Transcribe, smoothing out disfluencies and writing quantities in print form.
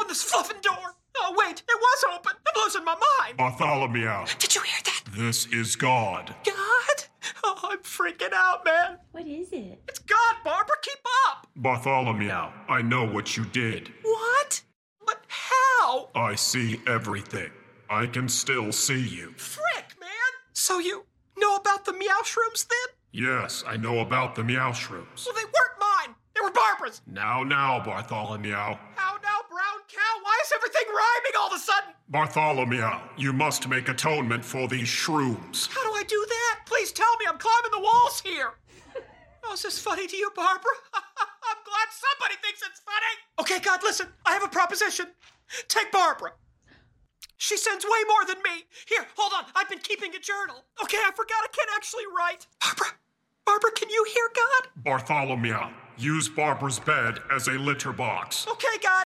open this fluffing door. Oh, wait, it was open. I'm losing my mind. Bartholomew. Did you hear that? This is God. God? Oh, I'm freaking out, man. What is it? It's God, Barbara. Keep up. Bartholomew, I know what you did. What? But how? I see everything. I can still see you. Frick, man. So you know about the meow shrooms then? Yes, I know about the meow shrooms. Well, they weren't mine. They were Barbara's. Now, Bartholomew. How now, brown cow? Why is everything rhyming all of a sudden? Bartholomew, you must make atonement for these shrooms. How do I do that? Please tell me. I'm climbing the walls here. Oh, is this funny to you, Barbara? I'm glad somebody thinks it's funny. Okay, God, listen. I have a proposition. Take Barbara. She sends way more than me. Here, hold on. I've been keeping a journal. Okay, I forgot I can't actually write. Barbara, can you hear God? Bartholomew, use Barbara's bed as a litter box. Okay, God.